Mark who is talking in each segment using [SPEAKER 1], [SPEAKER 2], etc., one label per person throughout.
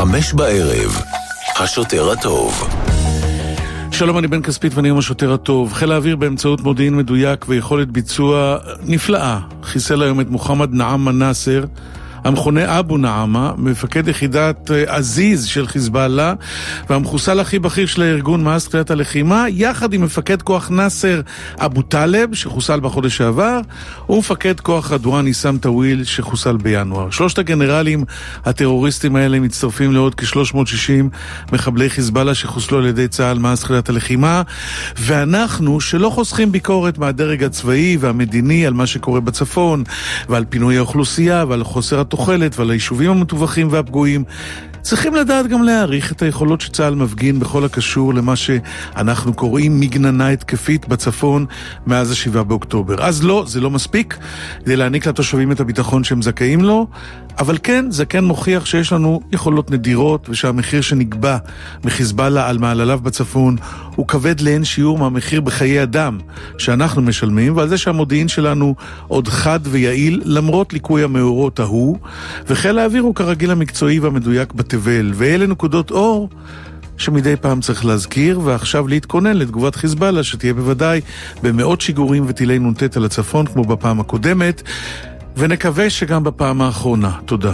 [SPEAKER 1] 5:00, השוטר הטוב.
[SPEAKER 2] שלום, אני בן כספית ואני היום השוטר הטוב. חיל האוויר באמצעות מודיעין מדויק ויכולת ביצוע נפלאה חיסל היום את מוחמד נעמה נאסר, המכונה אבו נעמה, מפקד יחידת עזיז של חיזבאללה והמחוסל הכי בכיר של הארגון מאז תחילת הלחימה, יחד עם מפקד כוח נאסר אבו טלב שחוסל בחודש שעבר ומפקד כוח רדואן ניסם טוויל שחוסל בינואר. שלושת הגנרלים הטרוריסטים האלה מצטרפים לעוד כ-360 מחבלי חיזבאללה שחוסלו על ידי צה"ל מאז תחילת הלחימה, ואנחנו שלא חוסכים ביקורת מהדרג הצבאי והמדיני על מה שקורה בצפון ועל פינוי האוכלוסייה ועל חוסר התוחלת ועל היישובים המטווחים והפגועים, צריכים לדעת גם להעריך את היכולות שצה"ל מפגין בכל הקשור למה שאנחנו קוראים מגננה התקפית בצפון מאז 7 באוקטובר. אז לא, זה לא מספיק כדי להעניק לתושבים את הביטחון שהם זכאים לו, אבל כן, זה כן מוכיח שיש לנו יכולות נדירות ושהמחיר שנקבע מחיזבאללה על מעלליו בצפון הוא כבד לאין שיעור מהמחיר בחיי אדם שאנחנו משלמים, ועל זה שהמודיעין שלנו עוד חד ויעיל למרות ליקוי המאורות ההוא, וחיל האוויר הוא כרגיל המקצועי והמדויק בתבל, ואלה נקודות אור שמדי פעם צריך להזכיר, ועכשיו להתכונן לתגובת חיזבאללה שתהיה בוודאי במאות שיגורים וטילי נונטט על הצפון כמו בפעם הקודמת, ונקווה שגם בפעם האחרונה. תודה.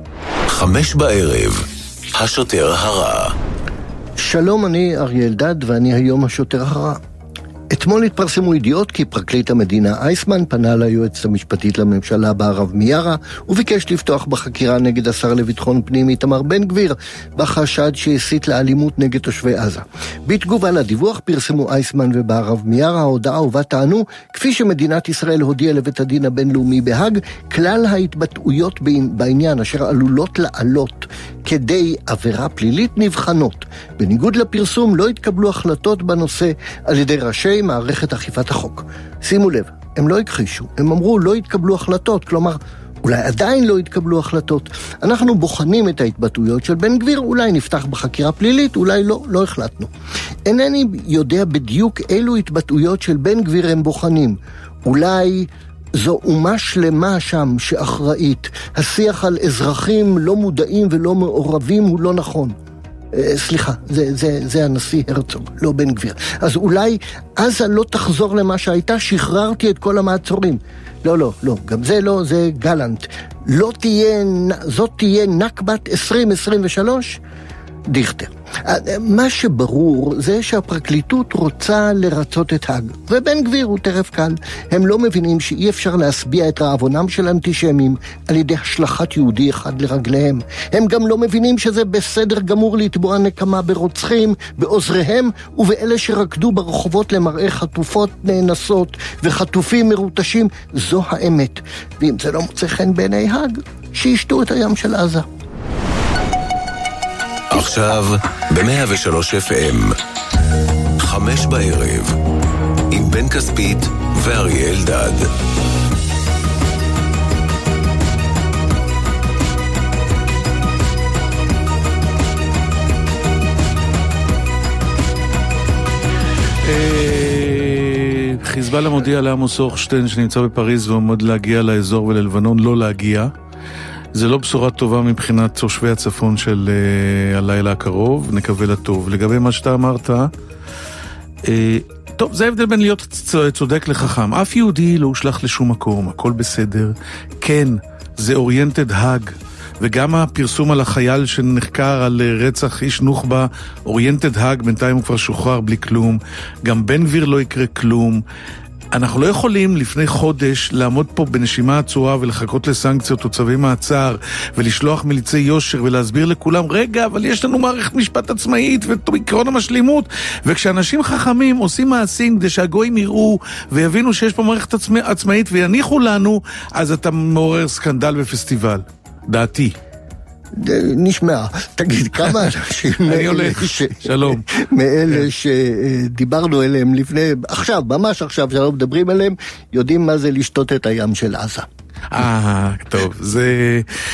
[SPEAKER 1] 5:00, השוטר הרע.
[SPEAKER 3] שלום, אני אריה אלדד ואני היום השוטר הרע. אתמול התפרסמו ידיעות כי פרקליט המדינה אייסמן פנה ליועצת המשפטית לממשלה בערב מיארה וביקש לפתוח בחקירה נגד השר לביטחון פנים איתמר בן גביר בחשד שהסית לאלימות נגד תושבי עזה. בתגובה לדיווח פרסמו אייסמן ובערב מיארה ההודעה ובה טענו, כפי שמדינת ישראל הודיעה לבית הדין הבינלאומי בהאג, כלל ההתבטאויות בעניין אשר עלולות לעלות כדי עבירה פלילית נבחנות. בניגוד לפרסום לא התקבלו החלטות בנושא על ידי ראשי מערכת אכיפת החוק. שימו לב, הם לא הכחישו, הם אמרו לא התקבלו החלטות, כלומר אולי עדיין לא התקבלו החלטות. אנחנו בוחנים את ההתבטאויות של בן גביר, אולי נפתח בחקירה פלילית, אולי לא החלטנו. אינני יודע בדיוק אילו התבטאויות של בן גביר הם בוחנים. אולי זו אומה שלמה שם שאחראית. השיח על אזרחים לא מודעים ולא מעורבים הוא לא נכון. סליחה, זה הנשיא הרצוג, לא בן גביר. אז אולי עזה לא תחזור למה שהייתה, שחררתי את כל המעצורים. לא, גם זה לא, זה גלנט. זאת תהיה נקבת 2023? דיכטר. מה שברור זה שהפרקליטות רוצה לרצות את האג, ובן גביר הוא טרף קל. הם לא מבינים שאי אפשר להסביע את רעבונם של אנטישמים על ידי השלכת יהודי אחד לרגליהם. הם גם לא מבינים שזה בסדר גמור לתבוע נקמה ברוצחים, בעוזריהם ובאלה שרקדו ברחובות למראה חטופות נאנסות וחטופים מרוטשים. זו האמת. ואם זה לא מוצא חן בעיני האג, שישתו את הים של עזה.
[SPEAKER 1] עכשיו ב-103 FM 5:00 עם בן כספית ואריה אלדד.
[SPEAKER 2] חיזבאללה מודיע לעמוס הוכשטיין שנמצא בפריז ועומד להגיע לאזור וללבנון לא להגיע. זה לא בשורה טובה מבחינת תושבי הצפון של הלילה הקרוב, נקווה לטוב. לגבי מה שאתה אמרת, טוב, זה ההבדל בין להיות צודק לחכם. אף יהודי לא הושלח לשום מקום, הכל בסדר. כן, זה אוריינטד האג, וגם הפרסום על החייל שנחקר על רצח איש נוח'בה, אוריינטד האג, בינתיים הוא כבר שוחרר בלי כלום. גם בן גביר לא יקרה כלום. אנחנו לא יכולים לפני חודש לעמוד פה בנשימה עצורה ולחכות לסנקציות או צווי מעצר ולשלוח מליצי יושר ולהסביר לכולם, רגע, אבל יש לנו מערכת משפט עצמאית ועקרון המשלימות, וכשאנשים חכמים עושים מעשים כדי שהגויים יראו ויבינו שיש פה מערכת עצמאית ויניחו לנו, אז אתה מעורר סקנדל בפסטיבל. דעתי.
[SPEAKER 3] נשמע, תגיד, כמה אנשים
[SPEAKER 2] שלום
[SPEAKER 3] מאלה שדיברנו אליהם לפני, עכשיו, ממש עכשיו שלא מדברים אליהם, יודעים מה זה לשתות את הים של עזה?
[SPEAKER 2] טוב, זה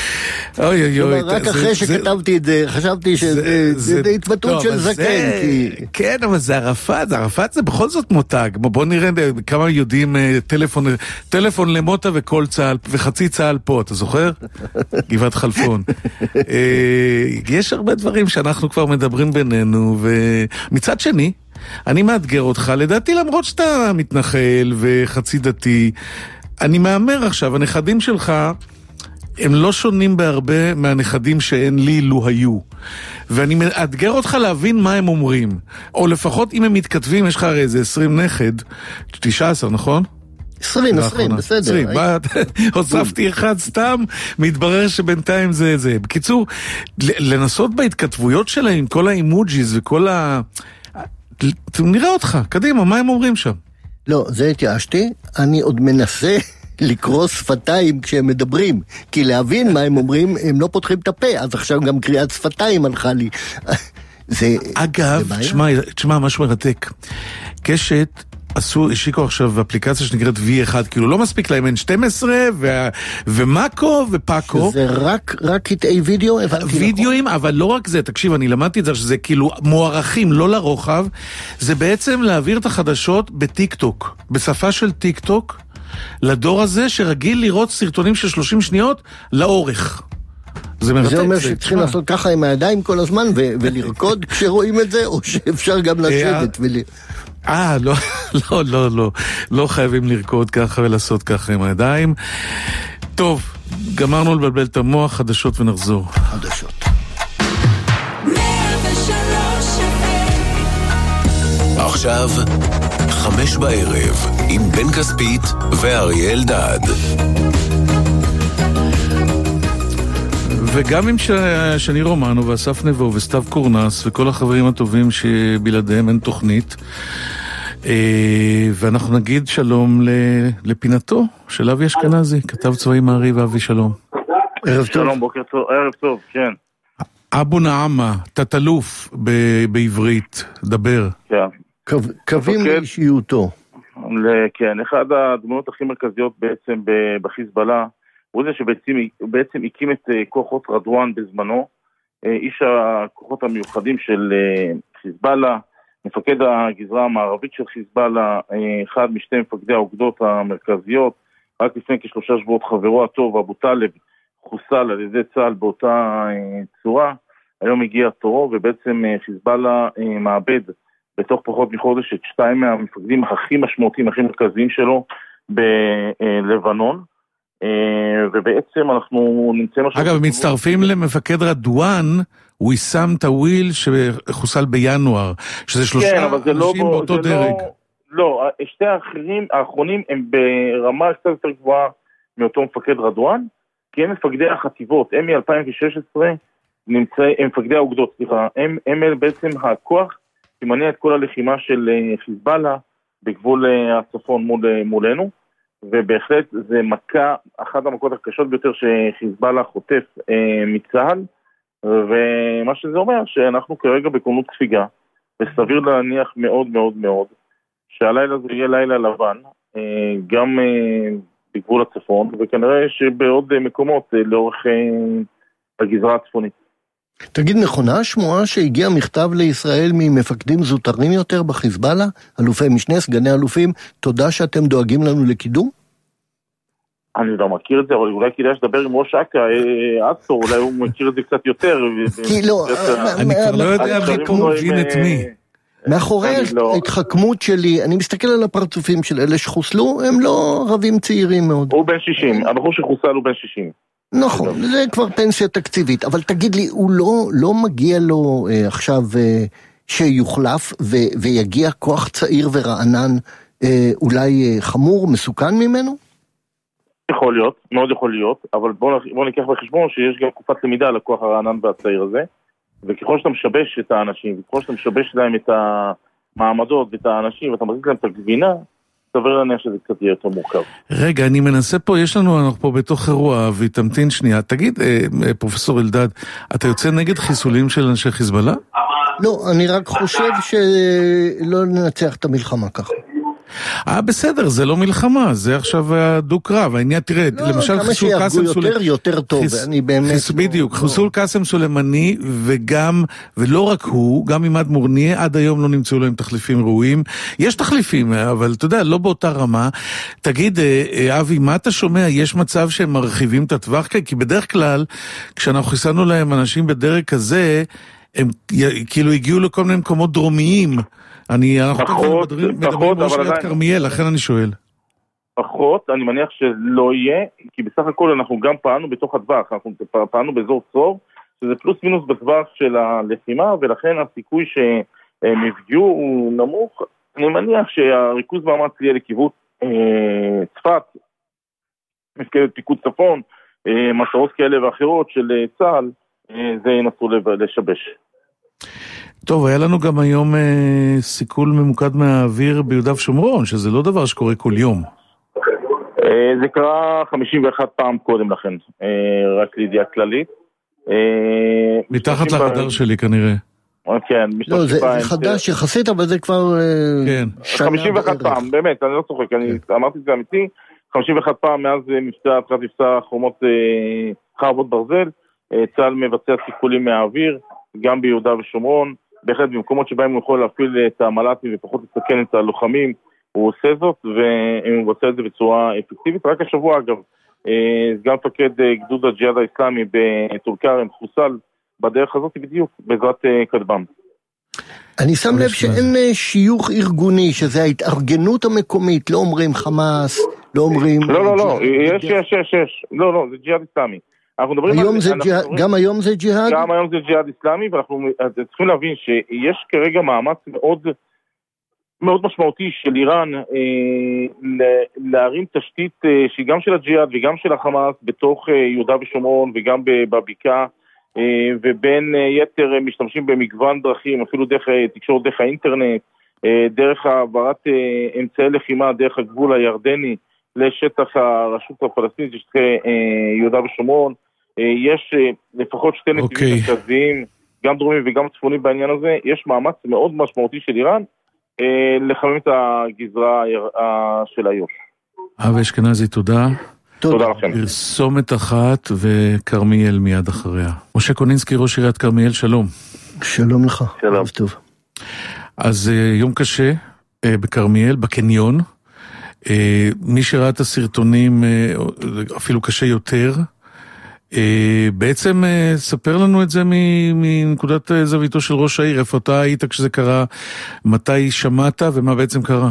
[SPEAKER 2] אוי, אוי,
[SPEAKER 3] רק אחרי שכתבתי את זה, חשבתי שזה התבטאות של זקן.
[SPEAKER 2] כן, אבל זה ערפאת זה בכל זאת מותג. בוא נראה כמה יודעים טלפון למוטה וכל צהל, וחצי צהל פה, אתה זוכר? גבעת חלפון. יש הרבה דברים שאנחנו כבר מדברים בינינו, ומצד שני, אני מאתגר אותך, לדעתי למרות שאתה מתנחל וחצי דתי, אני מאמר עכשיו, הנכדים שלך הם לא שונים בהרבה מהנכדים שאין לי לו היו. ואני מאתגר אותך להבין מה הם אומרים. או לפחות אם הם מתכתבים, יש לך הרי איזה 20 נכד, 19, נכון?
[SPEAKER 3] 20, בסדר.
[SPEAKER 2] 20, הוספתי אחד סתם, מתברר שבינתיים זה. בקיצור, לנסות בהתכתבויות שלהם עם כל האימוג'יז וכל נראה אותך, קדימה, מה הם אומרים שם?
[SPEAKER 3] לא, זה התייאשתי, אני עוד מנסה לקרוא שפתיים כשהם מדברים, כי להבין מה הם אומרים, הם לא פותחים את הפה, אז עכשיו גם קריאת שפתיים הלכה לי.
[SPEAKER 2] אגב, תשמע, משהו מרתק. קשת, השיקו עכשיו אפליקציה שנקראת V1, כאילו לא מספיק להם N12 ומאקו ופאקו.
[SPEAKER 3] שזה רק קטעי וידאו?
[SPEAKER 2] וידאוים, אבל לא רק זה, תקשיב, אני למדתי את זה, שזה כאילו מוערכים, לא לרוחב, זה בעצם להעביר את החדשות בטיק-טוק, בשפה של טיק-טוק, לדור הזה שרגיל לראות סרטונים של 30 שניות לאורך. זה מרתק.
[SPEAKER 3] זה אומר שצריכים לעשות ככה עם הידיים כל הזמן ולרקוד כשרואים את זה, או שאפשר גם לשבת
[SPEAKER 2] לא חייבים לרקוד ככה ולעשות ככה עם הידיים. טוב, גמרנו לבלבל את המוח, חדשות ונחזור.
[SPEAKER 3] חדשות.
[SPEAKER 1] עכשיו 5 בערב עם בן כספית ואריה אלדד.
[SPEAKER 2] וגם עם שני רומנו ואסף נבו וסתיו קורנס וכל החברים הטובים שבלעדיהם אין תוכנית, ואנחנו נגיד שלום לפינתו של אבי אשכנזי, כתב צבאי מעריב. אבי, שלום.
[SPEAKER 3] ערב טוב.
[SPEAKER 4] שלום, בוקר טוב, ערב טוב, כן.
[SPEAKER 2] אבו נעמה, תת-אלוף בעברית, דבר.
[SPEAKER 4] כן.
[SPEAKER 3] קווים לאישיותו.
[SPEAKER 4] כן, אחד הדמויות הכי מרכזיות בעצם בחיזבאללה, הוא זה שבעצם הקים את כוחות רדואן בזמנו, איש הכוחות המיוחדים של חיזבאללה, מפקד הגזרה המערבית של חיזבאללה, אחד משתי מפקדי האוגדות המרכזיות, רק לפני כ3 שבועות חברו הטוב, אבו טלב, חוסל על ידי צה"ל באותה צורה. היום הגיע תורו, ובעצם חיזבאללה מאבד בתוך פחות מחודש את 2 מהמפקדים הכי משמעותיים, הכי מרכזיים שלו בלבנון. ובעצם אנחנו נמצאים...
[SPEAKER 2] אגב, מצטרפים למפקד רדואן, הוא יישם טוויל שחוסל בינואר, שזה 3 אנשים באותו דרג.
[SPEAKER 4] לא, שתי האחרונים הם ברמה קצת יותר גבוהה מאותו מפקד רדואן, כי הם מפקדי החטיבות, הם מ-2016 הם מפקדי האוגדות, סליחה, הם בעצם הכוח שמניע את כל הלחימה של חיזבאללה בגבול הצפון מולנו, ובהחלט זה מכה, אחת המכות הקשות ביותר שחיזבאללה חוטף מצה"ל, ומה שזה אומר שאנחנו כרגע בכוננות ספיגה, וסביר להניח מאוד מאוד מאוד שהלילה זה יהיה לילה לבן, גם בגבול הצפון, וכנראה שבעוד מקומות לאורך הגזרה הצפונית.
[SPEAKER 3] תגיד, נכונה השמועה שהגיע מכתב לישראל ממפקדים זוטרים יותר בחיזבאללה, אלופי משנה, סגני אלופים, תודה שאתם דואגים לנו לקידום?
[SPEAKER 4] אני לא מכיר את זה, אבל אולי כדאי שדבר עם ראש אכ"א, אסור, אולי הוא מכיר את זה קצת יותר.
[SPEAKER 2] אני כבר לא יודע מי פה מבין את מי.
[SPEAKER 3] מאחורי ההתחכמות שלי, אני מסתכל על הפרצופים של אלה שחוסלו, הם לא ערבים צעירים מאוד.
[SPEAKER 4] הוא בן 60, הבחור שחוסל הוא בן 60.
[SPEAKER 3] נכון, זה כבר פנסיה תקציבית, אבל תגיד לי, הוא לא מגיע לו עכשיו שיוחלף ויגיע כוח צעיר ורענן, אולי חמור, מסוכן ממנו?
[SPEAKER 4] יכול להיות, מאוד יכול להיות, אבל בוא ניקח בחשבון שיש גם תקופת למידה לכוח הרענן והצעיר הזה, וככל שאתה משבש את האנשים, וככל שאתה משבש להם את המעמדות ואת האנשים, ואתה מזיז להם את הגבינה, סביר להניח שזה קצת יהיה יותר מורכב.
[SPEAKER 2] רגע, אני מנסה פה, אנחנו פה בתוך אירוע, ותמתין שנייה. תגיד, פרופסור אלדד, אתה יוצא נגד חיסולים של אנשי חיזבאללה?
[SPEAKER 3] לא, אני רק חושב שלא ננצח את המלחמה ככה.
[SPEAKER 2] בסדר, זה לא מלחמה, זה עכשיו הדו-קרב, העניין, תראה, למשל חיסול קאסם סולימני,
[SPEAKER 3] יותר טוב, אני באמת...
[SPEAKER 2] בדיוק, חיסול קאסם סולימני, וגם, ולא רק הוא, גם עמד מורניה, עד היום לא נמצאו להם תחליפים ראויים, יש תחליפים, אבל אתה יודע, לא באותה רמה. תגיד, אבי, מה אתה שומע? יש מצב שהם מרחיבים את הטווח? כי בדרך כלל, כשאנחנו חיסנו להם אנשים בדרג כזה, הם כאילו הגיעו לכל מיני מקומות דרומיים, אנחנו מדברים ראש עיריית כרמיאל, לכן אני שואל.
[SPEAKER 4] פחות, אני מניח שלא יהיה, כי בסך הכל אנחנו גם פעלנו בתוך הטווח, אנחנו פעלנו באזור צור, שזה פלוס מינוס בטווח של הלחימה, ולכן הסיכוי שהם יפגעו הוא נמוך. אני מניח שהריכוז מאמץ יהיה לכיוון צפת, מפקדת פיקוד צפון, מטרות כאלה ואחרות של צה"ל, זה ינסו לשבש.
[SPEAKER 2] טוב, היה לנו גם היום סיכול ממוקד מהאוויר ביהודה ושומרון, שזה לא דבר שקורה כל יום.
[SPEAKER 4] זה קרה 51 פעם קודם לכן, רק לידיעה כללית.
[SPEAKER 2] מתחת לחדר שלי כנראה.
[SPEAKER 4] כן,
[SPEAKER 3] לא, זה חדש יחסית, אבל זה כבר
[SPEAKER 4] שנה 51 פעם, באמת, אני לא צוחק, אני אמרתי את זה אמיתי, 51 פעם מאז מבצע חומות חרבות ברזל, צה"ל מבצע סיכולים מהאוויר, גם ביהודה ושומרון, בהחלט במקומות שבהם הוא יכול להפעיל את המל"טים ופחות לסכן את הלוחמים, הוא עושה זאת, והוא עושה את זה בצורה אפקטיבית. רק השבוע, אגב, סגן מפקד גדוד הג'יהאד האסלאמי בטול כרם חוסל בדרך הזאת בדיוק, בעזרת כטב"ם. אני
[SPEAKER 3] שם לב שאין שיוך ארגוני, שזה ההתארגנות המקומית, לא אומרים חמאס, לא אומרים...
[SPEAKER 4] לא, יש. לא, זה ג'יהאד אסלאמי.
[SPEAKER 3] גם היום זה ג'יהאד?
[SPEAKER 4] גם היום זה ג'יהאד אסלאמי, ואנחנו צריכים להבין שיש כרגע מאמץ מאוד מאוד משמעותי של איראן להרים תשתית שהיא גם של הג'יהאד וגם של החמאס בתוך יהודה ושומרון וגם בבקעה, ובין יתר משתמשים במגוון דרכים, אפילו דרך תקשורת, דרך האינטרנט, דרך העברת אמצעי לחימה, דרך הגבול הירדני לשטח הרשות הפלסטינית, לשטחי יהודה ושומרון. יש לפחות שתי נתיבים מרכזיים, גם דרומיים וגם צפוניים בעניין הזה. יש מאמץ מאוד משמעותי של איראן לחמם את הגזרה של איו"ש.
[SPEAKER 2] אבי אשכנזי, תודה.
[SPEAKER 4] תודה לכם.
[SPEAKER 2] פרסומת אחת וכרמיאל מיד אחריה. משה קונינסקי, ראש עיריית כרמיאל, שלום.
[SPEAKER 3] שלום לך.
[SPEAKER 4] שלום.
[SPEAKER 3] טוב.
[SPEAKER 2] אז יום קשה בכרמיאל, בקניון. מי שראה את הסרטונים, אפילו קשה יותר, בעצם ספר לנו את זה מנקודת זוויתו של ראש העיר. איפה אתה היית כשזה קרה, מתי שמעת ומה בעצם קרה?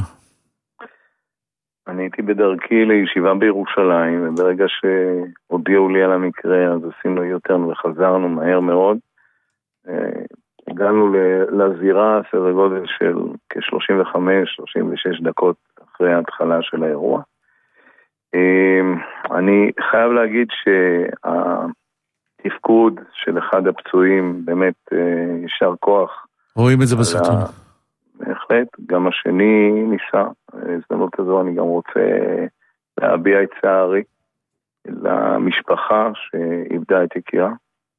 [SPEAKER 5] אני הייתי בדרכי לישיבה בירושלים, וברגע שהודיעו לי על המקרה, אז עשינו יותר וחזרנו מהר מאוד. הגענו לזירה, סדר גודל של כ-35-36 דקות אחרי ההתחלה של האירוע. אני חייב להגיד שהתפקוד של אחד הפצועים באמת ישר כוח.
[SPEAKER 2] רואים את זה בסרטון.
[SPEAKER 5] בהחלט, גם השני ניסה. בהזדמנות הזו אני גם רוצה להביע את צערי למשפחה שאיבדה את יקירה.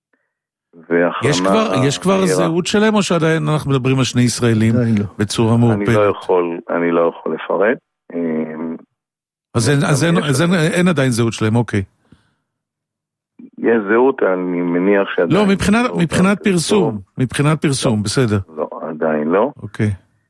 [SPEAKER 2] יש כבר זהות שלהם, או שעדיין אנחנו מדברים על שני ישראלים בצורה מעורפלת?
[SPEAKER 5] אני לא יכול לפרט.
[SPEAKER 2] אז אין עדיין זהות שלהם, אוקיי.
[SPEAKER 5] יש זהות, אני מניח שעדיין...
[SPEAKER 2] לא, מבחינת פרסום, בסדר.
[SPEAKER 5] לא, עדיין לא.
[SPEAKER 2] אוקיי.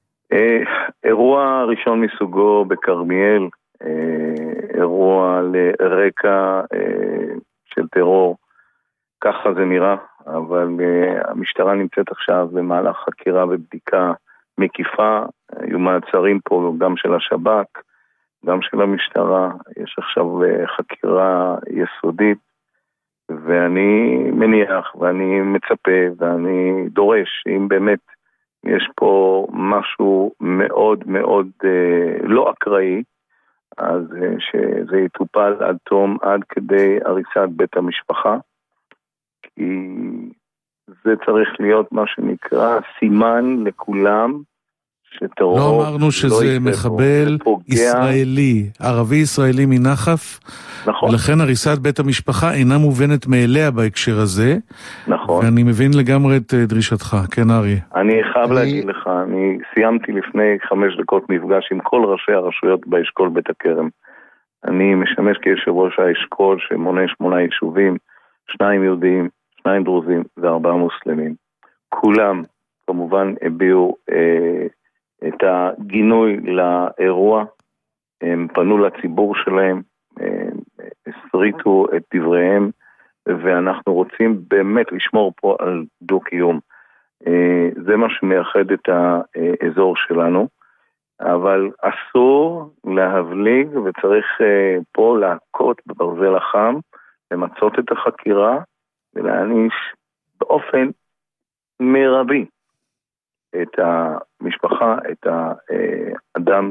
[SPEAKER 5] אירוע ראשון מסוגו בכרמיאל, אירוע לרקע של טרור, ככה זה נראה, אבל המשטרה נמצאת עכשיו במהלך חקירה ובדיקה מקיפה, היו מעצרים פה גם של השב"כ, גם של המשטרה, יש עכשיו חקירה יסודית, ואני מניח ואני מצפה ואני דורש, אם באמת יש פה משהו מאוד מאוד לא אקראי, אז שזה יטופל עד תום, עד כדי הריסת בית המשפחה, כי זה צריך להיות מה שנקרא סימן לכולם שטרור
[SPEAKER 2] לא אמרנו שזה מחבל ישראלי, ערבי ישראלי מנחף,
[SPEAKER 5] נכון.
[SPEAKER 2] ולכן הריסת בית המשפחה אינה מובנת מאליה בהקשר הזה.
[SPEAKER 5] נכון.
[SPEAKER 2] ואני מבין לגמרי את דרישתך, כן אריה.
[SPEAKER 5] אני חייב להגיד לך, אני סיימתי לפני 5 דקות מפגש עם כל ראשי הרשויות באשכול בית הכרם. אני משמש כיושב ראש האשכול שמונה 8 יישובים, 2 יהודים, 2 דרוזים ו4 מוסלמים. כולם כמובן הביאו את הגינוי לאירוע, הם פנו לציבור שלהם, הסריטו את דבריהם, ואנחנו רוצים באמת לשמור פה על דו-קיום. זה מה שמייחד את האזור שלנו, אבל אסור להבליג וצריך פה להכות בברזל החם, למצות את החקירה ולהעניש באופן מרבי את המשפחה, את האדם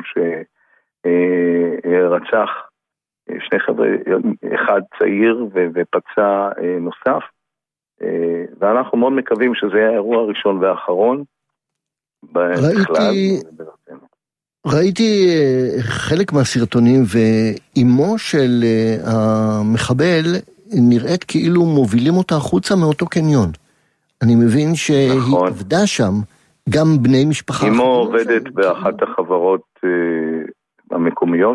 [SPEAKER 5] שרצח 2 חבר'ה, אחד צעיר ופצע נוסף, ואנחנו מאוד מקווים שזה היה האירוע הראשון והאחרון בכלל.
[SPEAKER 3] ראיתי חלק מהסרטונים, ואימו של המחבל נראית כאילו מובילים אותה החוצה מאותו קניון. אני מבין שהיא עבדה שם, גם בני משפחה.
[SPEAKER 5] אימו עובדת באחת החברות המקומיות,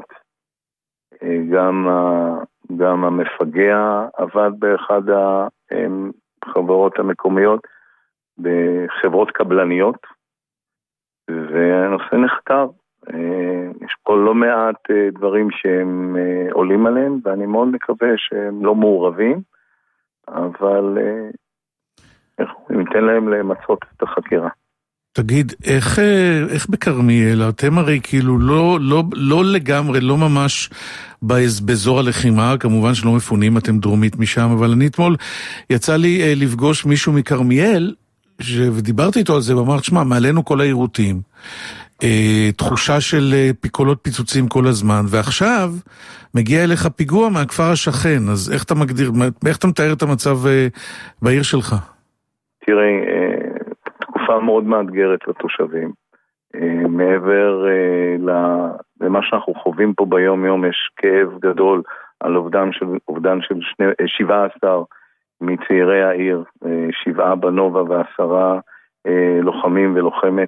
[SPEAKER 5] גם המפגע עבד באחד החברות המקומיות, בחברות קבלניות, והנושא נחקר. יש פה לא מעט דברים שהם עולים עליהם, ואני מאוד מקווה שהם לא מעורבים, אבל ניתן להם למצות את החקירה.
[SPEAKER 2] תגיד, איך בכרמיאל? אתם הרי כאילו לא לגמרי, לא ממש באזור הלחימה, כמובן שלא מפונים, אתם דרומית משם, אבל אני אתמול יצא לי לפגוש מישהו מכרמיאל, ודיברתי איתו על זה, ואמר, שמע, מעלינו כל העירותים, תחושה של פיקולות פיצוצים כל הזמן, ועכשיו מגיע אליך פיגוע מהכפר השכן, אז איך אתה מגדיר, איך אתה מתאר את המצב בעיר שלך?
[SPEAKER 5] תראה, תקופה מאוד מאתגרת לתושבים. מעבר למה שאנחנו חווים פה ביום יום, יש כאב גדול על אובדן של 17 מצעירי העיר, 7 בנובה ו10 לוחמים ולוחמת,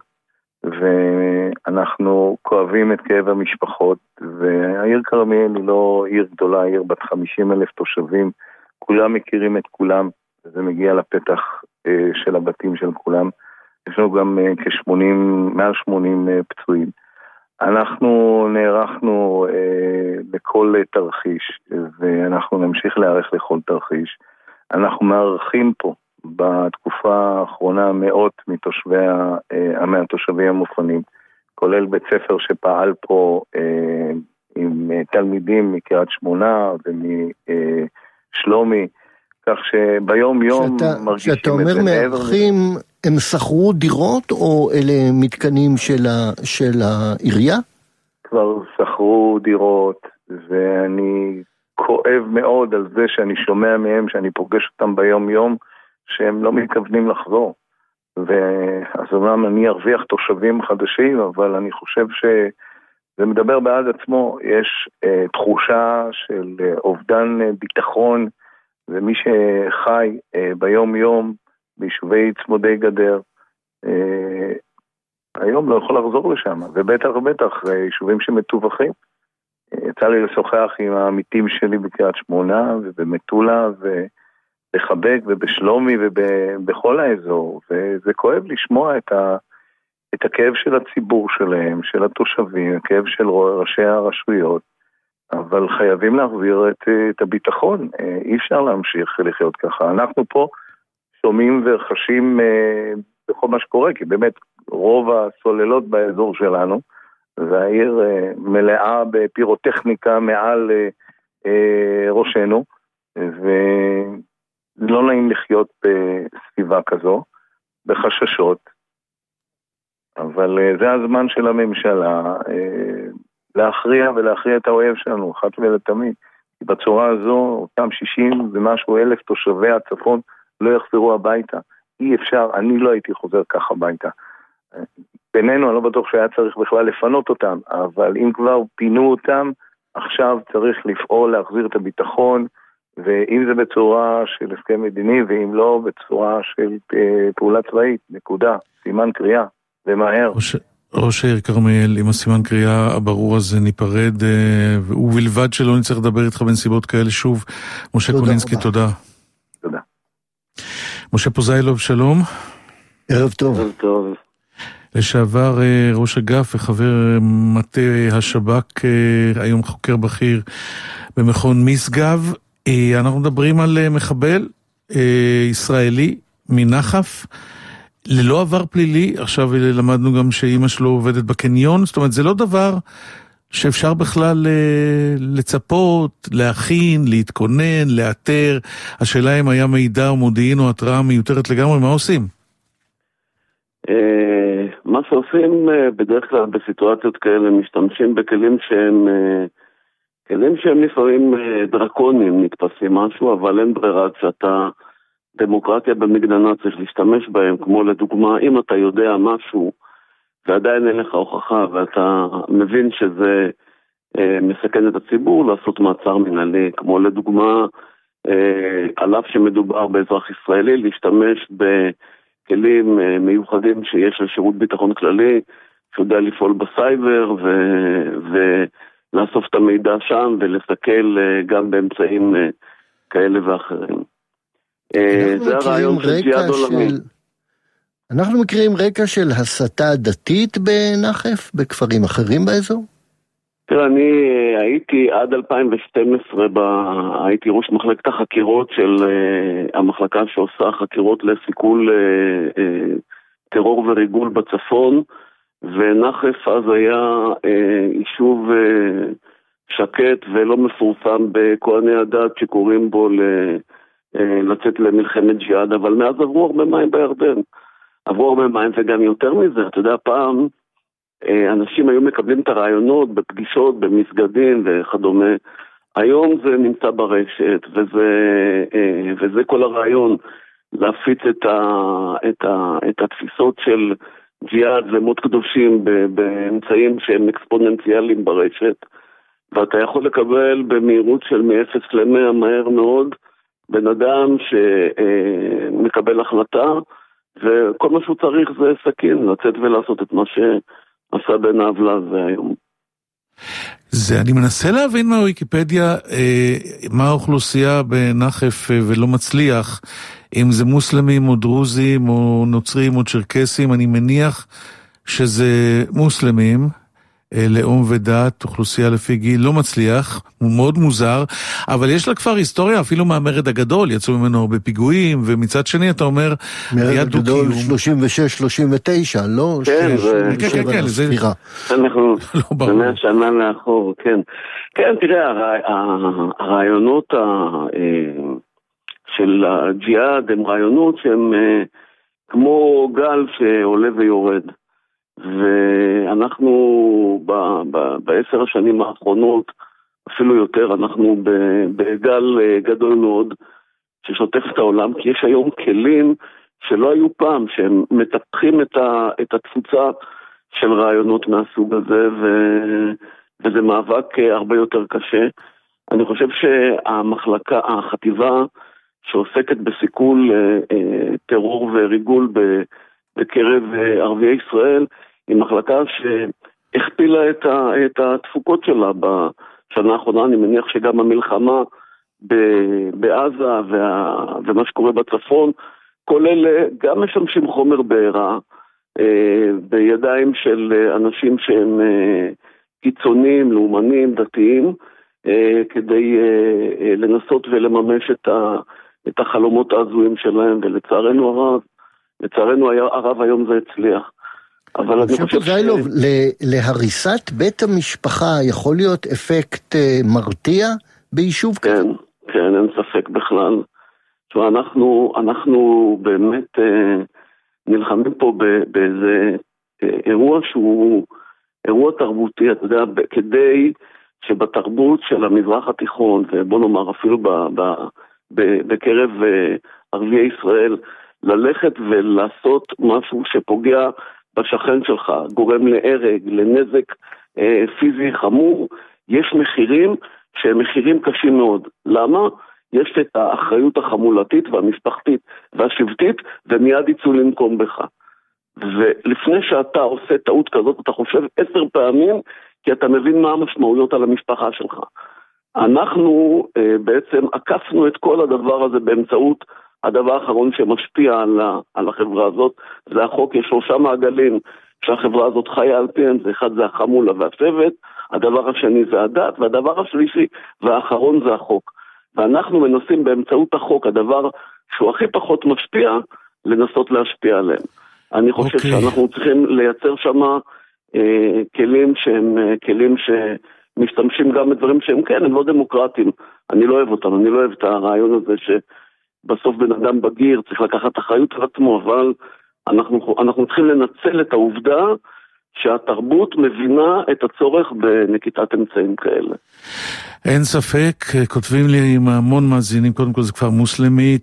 [SPEAKER 5] ואנחנו כואבים את כאב המשפחות, והעיר כרמיאל היא לא עיר גדולה, עיר בת 50,000 תושבים, כולם מכירים את כולם, וזה מגיע לפתח של הבתים של כולם. יש לנו גם מעל 80 פצועים. אנחנו נערכנו לכל תרחיש, ואנחנו נמשיך להיערך לכל תרחיש. אנחנו מערכים פה בתקופה האחרונה מאות מהתושבים המופנים, כולל בית ספר שפעל פה עם תלמידים מקריית שמונה ומשלומי, כך שביום יום מרגישים את זה.
[SPEAKER 3] כשאתה אומר מערכים, הם שכרו דירות או אלה מתקנים של העירייה?
[SPEAKER 5] כבר שכרו דירות, ואני כואב מאוד על זה שאני שומע מהם, שאני פוגש אותם ביום יום, שהם לא מתכוונים לחזור. אז אומנם אני ארוויח תושבים חדשים, אבל אני חושב שזה מדבר בעד עצמו. יש תחושה של אובדן ביטחון, ומי שחי ביום יום ביישובי צמודי גדר, היום לא יכול לחזור לשם, ובטח יישובים שמטווחים. יצא לי לשוחח עם העמיתים שלי בקריית שמונה ובמטולה ובחבק ובשלומי ובכל האזור, וזה כואב לשמוע את הכאב של הציבור שלהם, של התושבים, הכאב של ראשי הרשויות, אבל חייבים להחזיר את הביטחון. אי אפשר להמשיך לחיות ככה. אנחנו פה שומעים וחשים בכל מה שקורה, כי באמת רוב הסוללות באזור שלנו, והעיר מלאה בפירוטכניקה מעל ראשנו, ולא נעים לחיות בסביבה כזו, בחששות, אבל זה הזמן של הממשלה להכריע ולהכריע את האויב שלנו, אחת ולתמיד. בצורה הזו, אותם 60 ומשהו אלף תושבי הצפון לא יחזרו הביתה. אי אפשר, אני לא הייתי חוזר ככה הביתה. בינינו, אני לא בטוח שהיה צריך בכלל לפנות אותם, אבל אם כבר פינו אותם, עכשיו צריך לפעול להחזיר את הביטחון, ואם זה בצורה של הסכם מדיני, ואם לא בצורה של פעולה צבאית, נקודה, סימן קריאה, ומהר.
[SPEAKER 2] ראש העיר כרמיאל, עם הסימן קריאה הברור הזה ניפרד, ובלבד שלא נצטרך לדבר איתך בנסיבות כאלה שוב. משה קונינסקי, תודה.
[SPEAKER 5] תודה.
[SPEAKER 2] משה פוזיילוב, שלום.
[SPEAKER 3] ערב טוב.
[SPEAKER 5] ערב טוב.
[SPEAKER 2] לשעבר ראש אגף וחבר מטה השב"כ, היום חוקר בכיר במכון משגב. אנחנו מדברים על מחבל ישראלי מנחף, ללא עבר פלילי. עכשיו למדנו גם שאמא שלו עובדת בקניון, זאת אומרת זה לא דבר שאפשר בכלל לצפות, להכין, להתכונן, לאתר. השאלה אם היה מידע או מודיעין או התראה מיותרת לגמרי, מה עושים?
[SPEAKER 6] מה שעושים בדרך כלל בסיטואציות כאלה, משתמשים בכלים שהם לפעמים דרקונים, נתפסים משהו, אבל אין ברירה שאתה דמוקרטיה במגננה צריך להשתמש בהם, כמו לדוגמה, אם אתה יודע משהו ועדיין אין לך הוכחה ואתה מבין שזה מסכן את הציבור, לעשות מעצר מנהלי, כמו לדוגמה, על אף שמדובר באזרח ישראלי, להשתמש בכלים מיוחדים שיש לשירות ביטחון כללי, שיודע לפעול בסייבר ולאסוף את המידע שם ולסכל גם באמצעים כאלה ואחרים. זה הרעיון של ג'יהאד עולמי.
[SPEAKER 3] אנחנו מכירים רקע של הסתה דתית בנחף, בכפרים אחרים באזור?
[SPEAKER 6] תראה, אני הייתי עד 2012, הייתי ראש מחלקת החקירות של המחלקה שעושה חקירות לסיכול טרור וריגול בצפון, ונחף אז היה יישוב שקט ולא מפורסם בכהני הדת שקוראים בו לצאת למלחמת ג'יהאד, אבל מאז עברו הרבה מים בירדן. עברו הרבה מים וגם יותר מזה, אתה יודע, פעם אנשים היו מקבלים את הרעיונות בפגישות, במסגדים וכדומה. היום זה נמצא ברשת, וזה כל הרעיון, להפיץ את התפיסות של ג'יהאד ומות קדושים באמצעים שהם אקספוננציאליים ברשת, ואתה יכול לקבל במהירות של מ-0 ל-100 מהר מאוד, בן אדם שמקבל החלטה, וכל מה שהוא צריך זה סכין, לצאת ולעשות את מה שעשה בן אבלה והיום.
[SPEAKER 2] אני מנסה להבין מהוויקיפדיה מה האוכלוסייה בנחף ולא מצליח, אם זה מוסלמים או דרוזים או נוצרים או צ'רקסים. אני מניח שזה מוסלמים, לאום ודת, אוכלוסייה לפי גיל, לא מצליח, הוא מאוד מוזר, אבל יש לה כבר היסטוריה, אפילו מהמרד הגדול, יצאו ממנו הרבה פיגועים, ומצד שני אתה אומר,
[SPEAKER 3] מרד הגדול 36-39, לא?
[SPEAKER 6] כן,
[SPEAKER 2] זה
[SPEAKER 6] ספירה. אנחנו 100 שנה לאחור, כן. כן, תראה, הרעיונות של הג'יהאד הם רעיונות שהם כמו גל שעולה ויורד. ואנחנו ב10 השנים האחרונות, אפילו יותר, אנחנו בגל גדול מאוד ששוטף את העולם, כי יש היום כלים שלא היו פעם, שהם מטפחים את התפוצה של רעיונות מהסוג הזה, וזה מאבק הרבה יותר קשה. אני חושב שהמחלקה, החטיבה שעוסקת בסיכול טרור וריגול בקרב ערביי ישראל, היא מחלקה שהכפילה את התפוקות שלה בשנה האחרונה. אני מניח שגם המלחמה בעזה ומה שקורה בצפון, כל אלה גם משמשים חומר בעירה בידיים של אנשים שהם קיצוניים, לאומנים, דתיים, כדי לנסות ולממש את החלומות העזויים שלהם, ולצערנו הרב היום זה הצליח. אבל אני חושב
[SPEAKER 3] פוזיילוב, להריסת בית המשפחה יכול להיות אפקט מרתיע ביישוב כזה?
[SPEAKER 6] כן, אין ספק בכלל. אנחנו באמת נלחמים פה באיזה אירוע שהוא אירוע תרבותי, אתה יודע, כדי שבתרבות של המזרח התיכון, ובוא נאמר אפילו בקרב ערביי ישראל, ללכת ולעשות משהו שפוגע בשכן שלך, גורם להרג, לנזק פיזי חמור, יש מחירים שהם מחירים קשים מאוד. למה? יש את האחריות החמולתית והמשפחתית והשבטית, ומיד יצאו לנקום בך. ולפני שאתה עושה טעות כזאת, אתה חושב 10 פעמים, כי אתה מבין מה המשמעויות על המשפחה שלך. אנחנו בעצם עקפנו את כל הדבר הזה באמצעות הדבר האחרון שמשפיע על החברה הזאת, זה החוק. יש 3 מעגלים שהחברה הזאת חיה על פיהם, זה אחד זה החמולה והשבט, הדבר השני זה הדת, והדבר השלישי והאחרון זה החוק. ואנחנו מנסים באמצעות החוק, הדבר שהוא הכי פחות משפיע, לנסות להשפיע עליהם. אני חושב שאנחנו צריכים לייצר שם כלים שהם כלים שמשתמשים גם בדברים שהם כן, הם לא דמוקרטיים. אני לא אוהב אותם, אני לא אוהב את הרעיון הזה שבסוף בן אדם בגיר צריך לקחת אחריות על עצמו, אבל אנחנו צריכים לנצל את העובדה שהתרבות מבינה את הצורך בנקיטת אמצעים כאלה.
[SPEAKER 2] אין ספק, כותבים לי עם המון מאזינים, קודם כל זה כפר מוסלמי,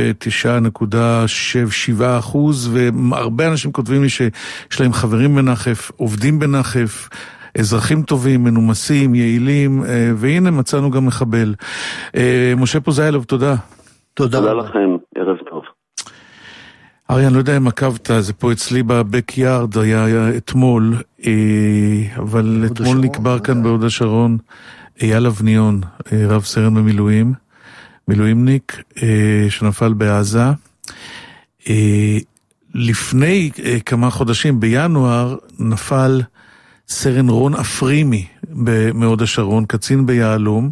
[SPEAKER 2] 99.77%, והרבה אנשים כותבים לי שיש להם חברים בנחף, עובדים בנחף, אזרחים טובים, מנומסים, יעילים, והנה מצאנו גם מחבל. משה פוזיילוב, תודה.
[SPEAKER 6] תודה לכם, ערב טוב.
[SPEAKER 2] אריה, אני לא יודע אם עקבת, זה פה אצלי בבקיארד, היה אתמול, אבל אתמול נקבר כאן בהוד השרון, אייל אבניון, רב סרן במילואים, מילואימניק, שנפל בעזה. לפני כמה חודשים, בינואר, נפל סרן רון אפרימי בהוד השרון, קצין ביהלום,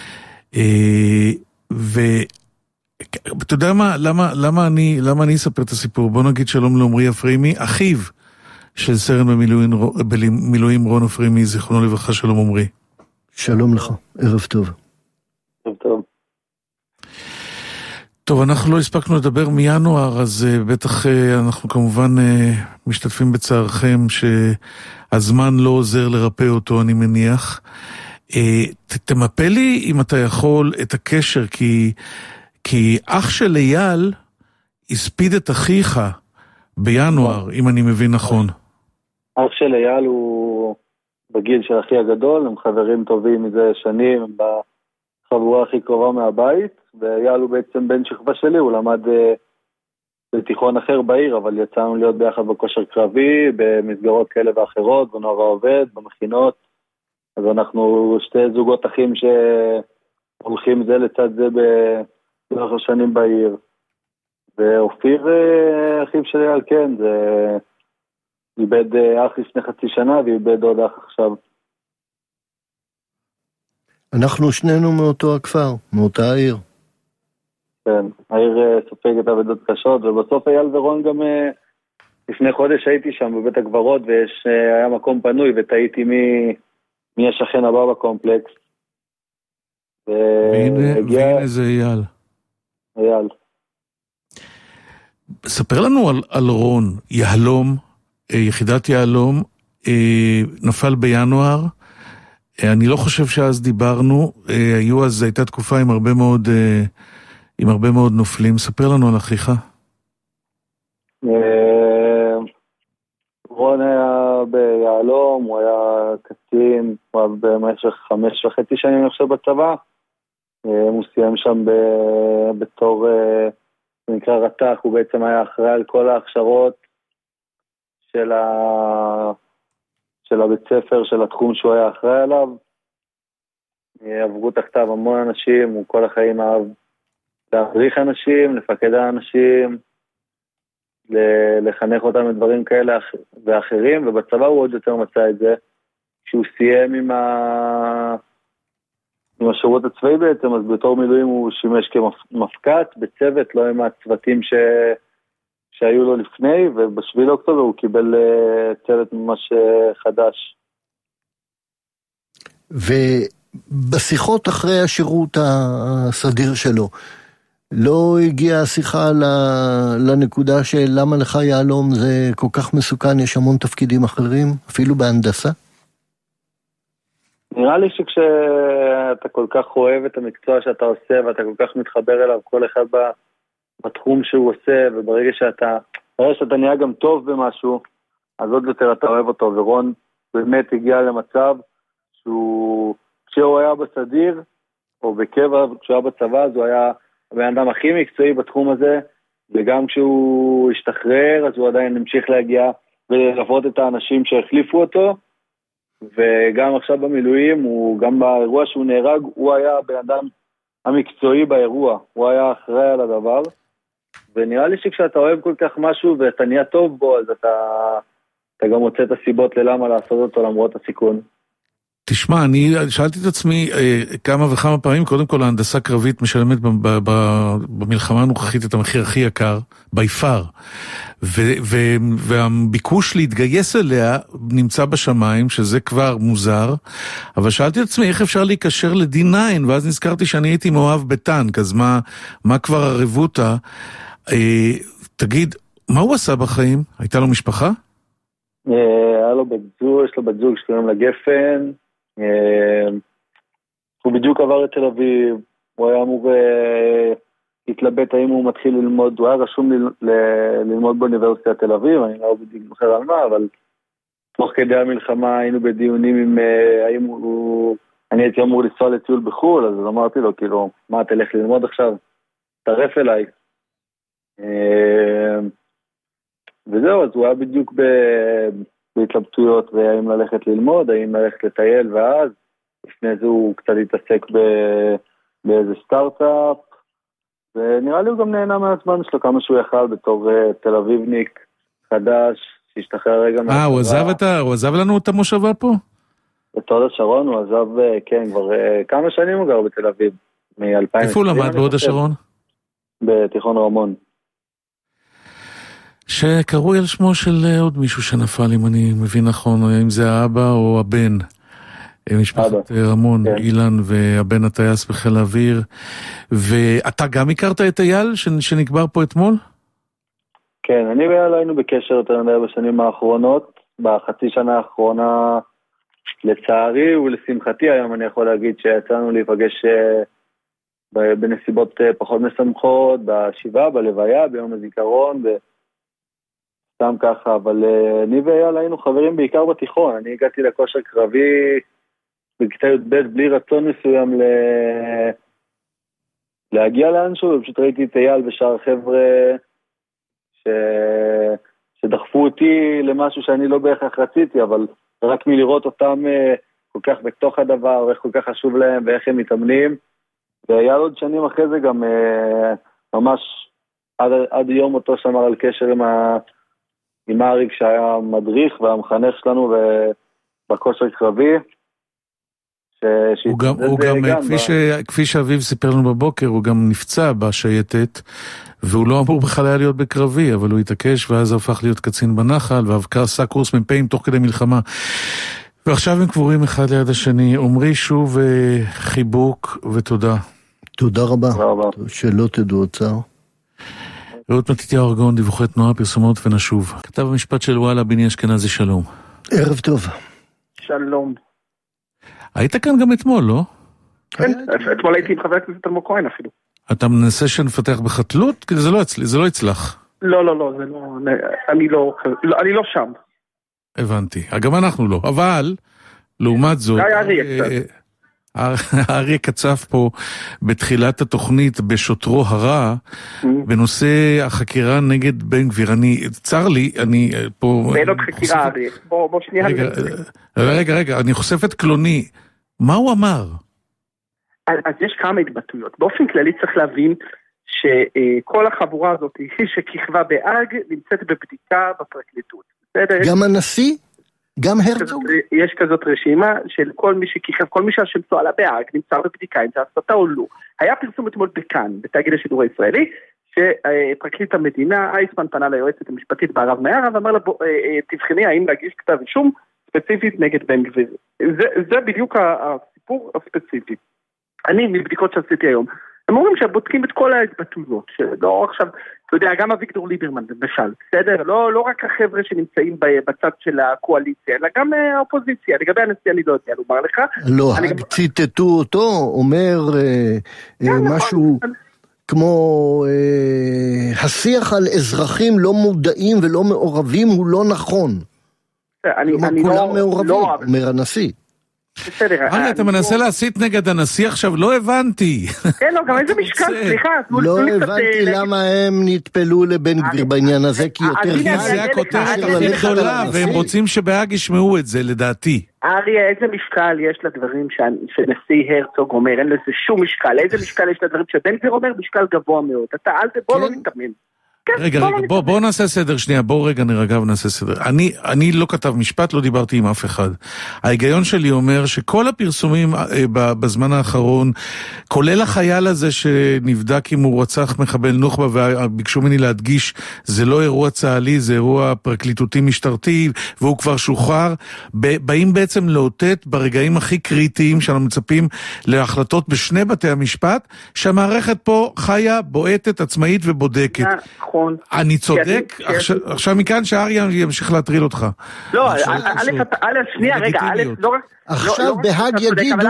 [SPEAKER 2] אתה יודע מה, למה אני אספר את הסיפור? בוא נגיד שלום לעומרי אפרימי, אחיו של סרן במילואים רון אפרימי, זיכרונו לברכה. שלום עומרי.
[SPEAKER 3] שלום לך, ערב טוב.
[SPEAKER 6] ערב טוב.
[SPEAKER 2] טוב, אנחנו לא הספקנו לדבר מינואר, אז בטח אנחנו כמובן משתתפים בצערכם שהזמן לא עוזר לרפא אותו, אני מניח. תמפה לי אם אתה יכול את הקשר, כי אח של אייל הספיד את אחיך בינואר, אם אני מבין נכון.
[SPEAKER 7] אח של אייל הוא בגיל של אחי הגדול, הם חברים טובים מזה שנים, הם בחבורה הכי קרובה מהבית, ואייל הוא בעצם בן שכבה שלי, הוא למד בתיכון אחר בעיר, אבל יצאנו להיות ביחד בכושר קרבי, במסגרות כאלה ואחרות, בנוער העובד, במכינות, אז אנחנו 2 זוגות אחים שהולכים זה לצד זה לאורך השנים בעיר. ואופיר, אחיו של אייל, כן, זה איבד אח לפני חצי שנה ואיבד עוד אח עכשיו.
[SPEAKER 3] אנחנו שנינו מאותו הכפר, מאותה העיר.
[SPEAKER 7] כן, העיר סופגת עבודות קשות, ובסוף אייל ורון גם לפני חודש הייתי שם בבית הגברות, והיה מקום פנוי, ותהיתי מי השכן הבא בקומפלקס.
[SPEAKER 2] והנה זה אייל.
[SPEAKER 7] אייל.
[SPEAKER 2] ספר לנו על רון, יהלום, יחידת יהלום, נפל בינואר, אני לא חושב שאז דיברנו, הייתה תקופה עם הרבה מאוד נופלים. ספר לנו על אחיך.
[SPEAKER 7] רון היה ביהלום, הוא היה קצין, הוא היה במשך 5.5 שנים אני חושב בצבא, הוא סיים שם בתור, זה נקרא רתח, הוא בעצם היה אחראי על כל ההכשרות של הבית ספר, של התחום שהוא היה אחראי עליו. עברו תחתיו המון אנשים, הוא כל החיים אהב להדריך אנשים, לפקד האנשים, לחנך אותם לדברים כאלה ואחרים, ובצבא הוא עוד יותר מצא את זה. כשהוא סיים עם השירות הצבאי בעצם, אז בתור מילואים הוא שימש כמפקד בצוות, לא עם הצוותים שהיו לו לפני, וב7 לאוקטובר הוא קיבל צוות ממש חדש.
[SPEAKER 3] ובשיחות אחרי השירות הסדיר שלו, לא הגיעה השיחה לנקודה של למה לך יהלום זה כל כך מסוכן, יש המון תפקידים אחרים, אפילו בהנדסה?
[SPEAKER 7] נראה לי שכשאתה כל כך אוהב את המקצוע שאתה עושה, ואתה כל כך מתחבר אליו, כל אחד בתחום שהוא עושה, וברגע שאתה נהיה גם טוב במשהו, אז עוד יותר אתה אוהב אותו, ורון באמת הגיע למצב כשהוא היה בסדיר, או בקבע, כשהוא היה בצבא, אז הוא היה הבן אדם הכי מקצועי בתחום הזה, וגם כשהוא השתחרר, אז הוא עדיין המשיך להגיע וללוות את האנשים שהחליפו אותו, וגם עכשיו במילואים, גם באירוע שהוא נהרג, הוא היה הבן אדם המקצועי באירוע, הוא היה אחראי על הדבר, ונראה לי שכשאתה אוהב כל כך משהו ואתה נהיה טוב בו, אז אתה גם מוצא את הסיבות ללמה לעשות אותו למרות הסיכון.
[SPEAKER 2] תשמע, אני שאלתי את עצמי כמה וכמה פעמים, קודם כל ההנדסה קרבית משלמת במלחמה הנוכחית את המחיר הכי יקר, ביפר, והביקוש להתגייס אליה נמצא בשמיים, שזה כבר מוזר, אבל שאלתי את עצמי איך אפשר להיקשר ל-D9, ואז נזכרתי שאני הייתי מאוהב בטנק, אז מה כבר הרבותה? תגיד, מה הוא עשה בחיים? הייתה לו משפחה?
[SPEAKER 7] היה לו בת זוג, יש לו בת זוג שקוראים לה גפן, הוא בדיוק עבר לתל אביב, הוא היה אמור להתלבט האם הוא מתחיל ללמוד, הוא היה רשום ללמוד באוניברסיטת תל אביב, אני לא בדיוק זוכר על מה, אבל תוך כדי המלחמה היינו בדיונים עם האם אני הייתי אמור לנסוע לטיול בחול, אז אמרתי לו כאילו, מה תלך ללמוד עכשיו? תרף אליי. וזהו, אז הוא היה בדיוק בהתלבטויות, והאם ללכת ללמוד, האם ללכת לטייל, ואז לפני זה הוא קצת התעסק באיזה סטארט-אפ, ונראה לי הוא גם נהנה מהזמן שלו כמה שהוא יכל בתור תל אביבניק חדש, שהשתחרר רגע מהצבא.
[SPEAKER 2] הוא עזב לנו את המושבה פה?
[SPEAKER 7] את הוד השרון הוא עזב, כן, כבר כמה שנים הוא גר בתל אביב, מ-2020.
[SPEAKER 2] איפה הוא למד בהוד השרון?
[SPEAKER 7] בתיכון רמון.
[SPEAKER 2] שקראו על שמו של עוד מישהו שנפל, אם אני מבין נכון, אם זה האבא או הבן, משפחת רמון, כן. אילן והבן הטייס בחיל האוויר. ואתה גם הכרת את אייל שנקבר פה אתמול?
[SPEAKER 7] כן, אני ואייל היינו בקשר יותר נדע בשנים האחרונות, בחצי שנה האחרונה לצערי ולשמחתי היום אני יכול להגיד שיצאנו להיפגש בנסיבות פחות משמחות, בשבעה, בלוויה, ביום הזיכרון, סתם ככה, אבל אני ואייל היינו חברים בעיקר בתיכון, אני הגעתי לכושר קרבי בכיתה י"ב בלי רצון מסוים להגיע לאנשהו, ופשוט ראיתי את אייל ושאר החבר'ה שדחפו אותי למשהו שאני לא בהכרח רציתי, אבל רק מלראות אותם כל כך בתוך הדבר, ואיך כל כך חשוב להם, ואיך הם מתאמנים, ואייל עוד שנים אחרי זה גם ממש עד יום אותו שמר על קשר עם אריק שהיה מדריך והמחנך שלנו בכושר קרבי.
[SPEAKER 2] הוא גם כפי שאביב סיפר לנו בבוקר, הוא גם נפצע בשייטת, והוא לא אמור בכלל היה להיות בקרבי, אבל הוא התעקש, ואז הוא הפך להיות קצין בנחל, ועשה קורס מ"פים תוך כדי מלחמה. ועכשיו הם קבורים אחד ליד השני. עומרי שוב חיבוק ותודה.
[SPEAKER 3] תודה רבה. שלא תדעו עוד צער.
[SPEAKER 2] רעות מתתיהו ארגון, דיווחי תנועה, פרסומות ונשוב. כתב המשפט של וואלה, בני אשכנזי, שלום.
[SPEAKER 3] ערב טוב.
[SPEAKER 8] שלום.
[SPEAKER 2] היית כאן גם אתמול, לא?
[SPEAKER 8] כן, אתמול הייתי עם חבר הכנסת אלמוג כהן אפילו.
[SPEAKER 2] אתה מנסה שנפתח בחתלות? כי זה לא הצלח.
[SPEAKER 8] לא, זה לא, אני לא שם.
[SPEAKER 2] הבנתי, גם אנחנו לא, אבל לעומת זאת, האריה קצף פה בתחילת התוכנית בשוטרו הרע, בנושא החקירה נגד בן גביר. צר לי, אני פה...
[SPEAKER 8] אין עוד חקירה, אריה. בוא שנייה.
[SPEAKER 2] רגע, אני חושף את קלוני. מה הוא אמר?
[SPEAKER 8] אז יש כמה התבטאויות. באופן כללי צריך להבין שכל החבורה הזאת שכיכבה באג נמצאת בבדיקה בפרקליטות.
[SPEAKER 3] גם הנשיא? גם הרצוג?
[SPEAKER 8] יש כזאת רשימה של כל מי שכיכב, כל מי שהשמצו עלה באג נמצא בבדיקה, אם זה הסתה או לא. היה פרסום אתמול בכאן, בתאגיד השידור הישראלי, שפרקליט המדינה, אייסמן, פנה ליועצת המשפטית בערב מיארה, ואמר לה, תבחני האם להגיש כתב אישום ספציפית נגד בן גביר. זה בדיוק הסיפור הספציפי. אני, מבדיקות שעשיתי היום, הם אומרים שבודקים את כל ההתבטאויות, שלא עכשיו, אתה יודע, גם אביגדור ליברמן, בשל, בסדר? לא רק החבר'ה שנמצאים בצד של הקואליציה, אלא גם האופוזיציה. לגבי הנשיא אני לא יודע לומר לך.
[SPEAKER 3] לא, ציטטו אותו, אומר משהו כמו השיח על אזרחים לא מודעים ולא מעורבים הוא לא נכון. כולם מעורבים, אומר הנשיא.
[SPEAKER 8] בסדר.
[SPEAKER 2] אתה מנסה להסית נגד הנשיא עכשיו? לא הבנתי.
[SPEAKER 8] כן, לא, גם איזה משקל, סליחה.
[SPEAKER 3] לא הבנתי למה הם נטפלו לבן גביר בעניין הזה, כי יותר
[SPEAKER 2] זה הכותרת הכי גדולה, והם רוצים שבהאג ישמעו את זה, לדעתי.
[SPEAKER 8] אריה, איזה משקל יש לדברים שנשיא הרצוג אומר? אין לזה שום משקל. איזה משקל יש לדברים שבן גביר אומר? משקל גבוה מאוד. בוא לא נתאמן.
[SPEAKER 2] רגע, בוא נעשה סדר שנייה, בוא רגע נרגע ונעשה סדר. אני לא כתב משפט, לא דיברתי עם אף אחד. ההיגיון שלי אומר שכל הפרסומים בזמן האחרון, כולל החייל הזה שנבדק אם הוא רצח מחבל נוח'בה, וביקשו ממני להדגיש, זה לא אירוע צה"לי, זה אירוע פרקליטותי משטרתי, והוא כבר שוחרר, באים בעצם לאותת ברגעים הכי קריטיים, שאנחנו מצפים להחלטות בשני בתי המשפט, שהמערכת פה חיה, בועטת, עצמאית ובודקת. אני צודק? עכשיו מכאן שאריה ימשיך להטריל אותך.
[SPEAKER 8] לא, שנייה, רגע,
[SPEAKER 3] עכשיו בהאג יגידו,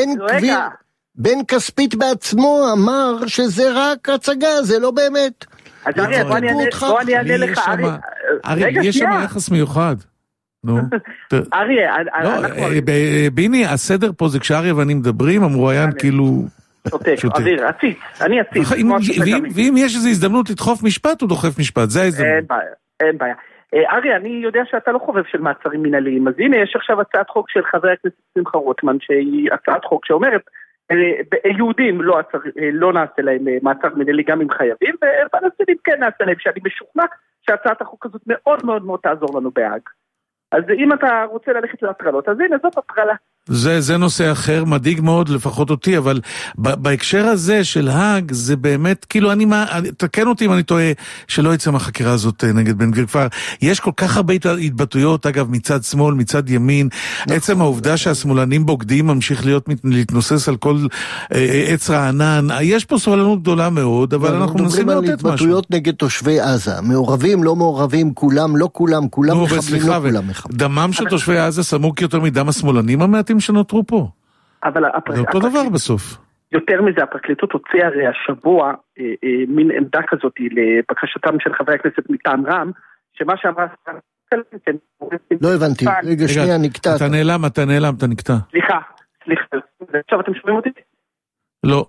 [SPEAKER 3] בן כספית בעצמו אמר שזה רק הצגה, זה לא באמת.
[SPEAKER 8] אז אריה, בוא אני אענה לך.
[SPEAKER 2] אריה, יש שם יחס מיוחד. נו.
[SPEAKER 8] אריה,
[SPEAKER 2] ביני, הסדר פה זה כשאריה ואני מדברים, המרואיין כאילו...
[SPEAKER 8] אוויר, אני עציץ.
[SPEAKER 2] ואם יש איזו הזדמנות לדחוף משפט, הוא דוחף משפט, זה ההזדמנות.
[SPEAKER 8] אין בעיה. אריה, אני יודע שאתה לא חובב של מעצרים מנהליים, אז הנה יש עכשיו הצעת חוק של חבר הכנסת שמחה רוטמן, שהיא הצעת חוק שאומרת, יהודים לא נעשה להם מעצר מנהלי גם אם חייבים, ובנסינים כן נעשה להם, שאני משוכנע שהצעת החוק הזאת מאוד מאוד מאוד תעזור לנו בהאג. אז אם אתה רוצה ללכת להטרלות, אז הנה זאת הטרלה.
[SPEAKER 2] זה נושא אחר, מדאיג מאוד לפחות אותי, אבל בהקשר הזה של האג, זה באמת, כאילו תקן אותי אם אני טועה, שלא יצא מהחקירה הזאת נגד בן גביר כבר. יש כל כך הרבה התבטאויות, אגב, מצד שמאל, מצד ימין, עצם העובדה שהשמאלנים בוגדים ממשיך להתנוסס על כל עץ רענן, יש פה סבלנות גדולה מאוד, אבל אנחנו מנסים לתת משהו.
[SPEAKER 3] מדברים על התבטאויות נגד תושבי עזה, מעורבים, לא מעורבים, כולם, לא כולם, כולם מחבלים, לא כולם מחבלים.
[SPEAKER 2] דמם של תושבי עזה סמוק יותר מדם השמאלנים המעטים שנותרו פה.
[SPEAKER 8] אבל
[SPEAKER 2] זה אותו דבר בסוף.
[SPEAKER 8] יותר מזה, הפרקליטות הוציאה הרי השבוע מין עמדה כזאת לבקשתם של חברי הכנסת מטעם רם, שמה שאמרה...
[SPEAKER 3] לא הבנתי, רגע שנייה נקטע.
[SPEAKER 2] אתה נעלם, אתה נקטע.
[SPEAKER 8] סליחה, עכשיו אתם שומעים אותי?
[SPEAKER 2] לא.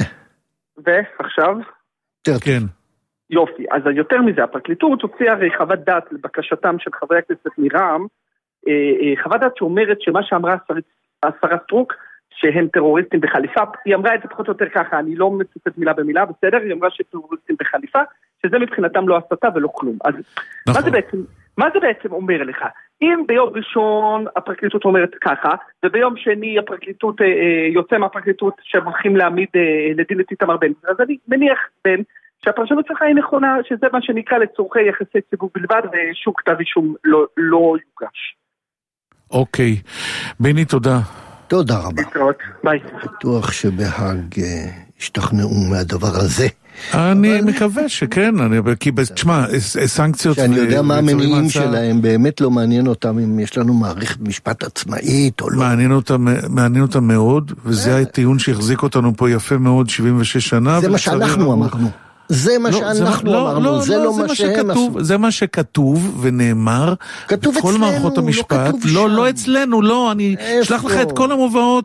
[SPEAKER 8] ועכשיו?
[SPEAKER 2] כן.
[SPEAKER 8] יופי, אז יותר מזה, הפרקליטות הוציאה הרי חוות דעת לבקשתם של חברי הכנסת מרם, חוות דעת שאומרת שמה שאמרה השרה סטרוק, שהם טרוריסטים בחליפה, היא אמרה את זה פחות או יותר ככה, אני לא מצטט מילה במילה, בסדר, היא אמרה שטרוריסטים בחליפה, שזה מבחינתם לא הסתה ולא כלום. אז נכון. מה זה בעצם אומר לך? אם ביום ראשון הפרקליטות אומרת ככה, וביום שני הפרקליטות יוצא מהפרקליטות שהולכים להעמיד לדין את איתמר בן גביר, אז אני מניח שהפרשנות שלך היא נכונה, שזה מה שנקרא לצורכי יחסי ציבור בלבד, ושום כתב אישום לא יוגש.
[SPEAKER 2] אוקיי. ביני, תודה.
[SPEAKER 3] תודה רבה.
[SPEAKER 8] ביי.
[SPEAKER 3] בטוח שבהאג השתכנעו מהדבר הזה.
[SPEAKER 2] אני מקווה שכן, כי תשמע, סנקציות...
[SPEAKER 3] שאני יודע מה המניעים שלהם, באמת לא מעניין אותם אם יש לנו מערכת משפט עצמאית או לא.
[SPEAKER 2] מעניין אותם מאוד, וזה הטיעון שהחזיק אותנו פה יפה מאוד 76 שנה.
[SPEAKER 3] זה מה שאנחנו אמרנו. זה מה שאנחנו אמרנו, זה לא מה שהם עשו.
[SPEAKER 2] זה מה שכתוב ונאמר בכל מערכות המשפט. לא אצלנו, לא, אני אשלח לך את כל המובאות,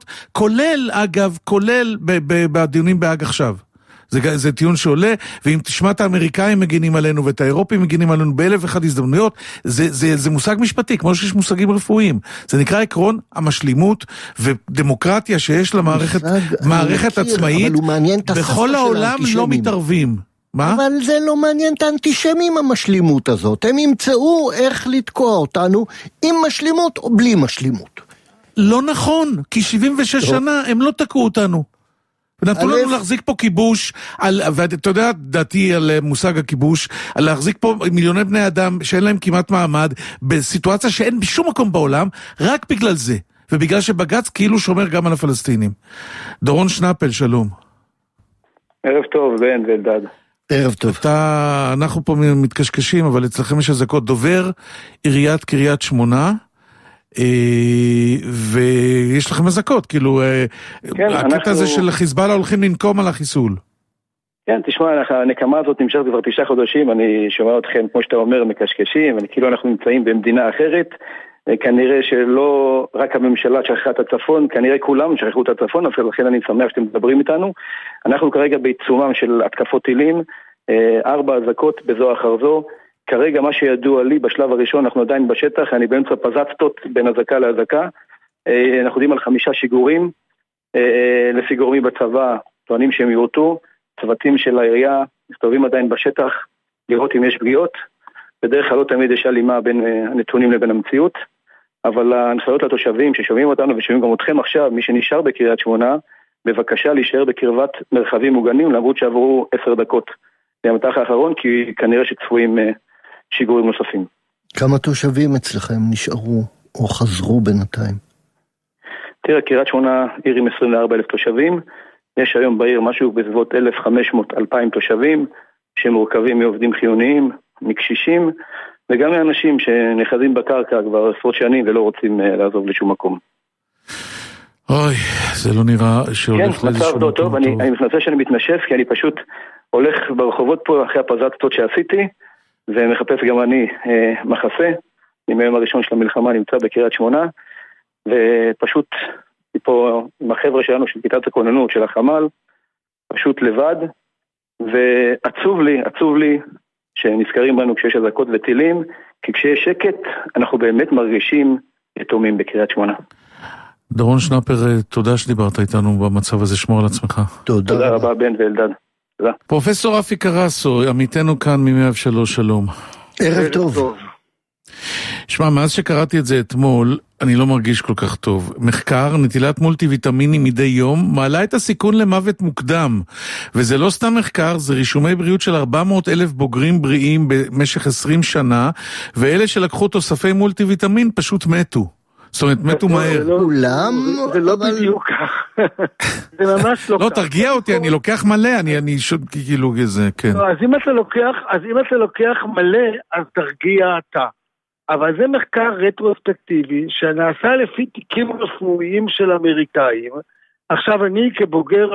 [SPEAKER 2] כולל בדיונים בהאג עכשיו. זה טיעון שעולה, ואם תשמע את האמריקאים מגינים עלינו ואת האירופים מגינים עלינו באלף אחד הזדמנויות, זה מושג משפטי, כמו שיש מושגים רפואיים. זה נקרא עקרון המשלימות ודמוקרטיה שיש לה מערכת עצמאית, בכל העולם לא מתערבים. מה?
[SPEAKER 3] אבל זה לא מעניין את האנטישמים המשלימות הזאת. הם ימצאו איך לתקוע אותנו עם משלימות או בלי משלימות.
[SPEAKER 2] לא נכון, כי 76 שנה הם לא תקעו אותנו. ונתנו לנו להחזיק פה כיבוש, ואתה יודע דעתי על מושג הכיבוש, על להחזיק פה מיליוני בני אדם שאין להם כמעט מעמד, בסיטואציה שאין בשום מקום בעולם, רק בגלל זה. ובגלל שבג"ץ כאילו שומר גם על הפלסטינים. דורון שנפל, שלום.
[SPEAKER 9] ערב טוב, בן ואלדד.
[SPEAKER 3] ערב טוב.
[SPEAKER 2] אנחנו פה מתקשקשים, אבל אצלכם יש הזקות. דובר עיריית קריית שמונה, ויש לכם הזקות, כאילו, הקטע הזה של חיזבאללה הולכים לנקום על החיסול.
[SPEAKER 9] כן, תשמע, הנקמה הזאת נמשכת כבר 9 חודשים, אני שומע אתכם, כמו שאתה אומר, מקשקשים, כאילו אנחנו נמצאים במדינה אחרת, כנראה שלא רק הממשלה שכחה את הצפון, כנראה כולם שכחו את הצפון, אז לכן אני שמח שאתם מדברים איתנו. אנחנו כרגע בעיצומם של התקפות טילים, 4 אזעקות בזו אחר זו. כרגע מה שידוע לי בשלב הראשון, אנחנו עדיין בשטח, אני באמצע פזצתות בין אזעקה לאזעקה. אנחנו יודעים על 5 שיגורים, לפי גורמי בצבא, טוענים שהם יורטו, צוותים של העירייה מסתובבים עדיין בשטח, לראות אם יש פגיעות. בדרך כלל לא תמיד יש הלימה בין הנתונים לבין המציאות, אבל ההנחיות לתושבים ששומעים אותנו ושומעים גם אתכם עכשיו, מי שנשאר בקריית שמונה, בבקשה להישאר בקרבת מרחבים מוגנים, למרות שעברו 10 דקות מהמתח האחרון, כי כנראה שצפויים שיגורים נוספים.
[SPEAKER 3] כמה תושבים אצלכם נשארו או חזרו בינתיים?
[SPEAKER 9] תראה, קריית שמונה עיר עם 24,000 תושבים, יש היום בעיר משהו בסביבות 1,500-2,000 תושבים, שמורכבים מעובדים חיוניים, מקשישים, וגם מאנשים שנחזים בקרקע כבר עשרות שנים ולא רוצים לעזוב לשום מקום.
[SPEAKER 2] אוי, זה לא נראה שהולך
[SPEAKER 9] כן, מצב לא טוב. אני מתנצל שאני מתנשף, כי אני פשוט הולך ברחובות פה אחרי הפזצתות שעשיתי, ומחפש גם אני מחסה. אני מהיום הראשון של המלחמה נמצא בקריית שמונה, ופשוט פה עם החבר'ה שלנו של כיתת הכוננות של החמ"ל, פשוט לבד, ועצוב לי שנזכרים בנו כשיש אזעקות וטילים, כי כשיש שקט אנחנו באמת מרגישים יתומים בקריית שמונה.
[SPEAKER 2] דורון שנפר, תודה שדיברת איתנו במצב הזה, שמור על עצמך.
[SPEAKER 9] תודה רבה בן ואלדד. תודה.
[SPEAKER 2] פרופסור רפי קרסו, עמיתנו כאן מ-103, שלום.
[SPEAKER 3] ערב טוב.
[SPEAKER 2] שמע, מאז שקראתי את זה אתמול, אני לא מרגיש כל כך טוב. מחקר, נטילת מולטי ויטמינים מדי יום, מעלה את הסיכון למוות מוקדם. וזה לא סתם מחקר, זה רישומי בריאות של 400,000 בוגרים בריאים במשך 20 שנה, ואלה שלקחו תוספי מולטי ויטמין פשוט מתו. זאת אומרת, מתו מהר.
[SPEAKER 3] כולם?
[SPEAKER 8] זה לא בדיוק כך. זה ממש לא כך.
[SPEAKER 2] לא, תרגיע אותי, אני לוקח מלא, אני כאילו זה, כן.
[SPEAKER 10] אז אם אתה לוקח מלא, אז תרגיע אתה. אבל זה מחקר רטרוספקטיבי שנעשה לפי תיקים רפואיים של אמריקאים. עכשיו אני כבוגר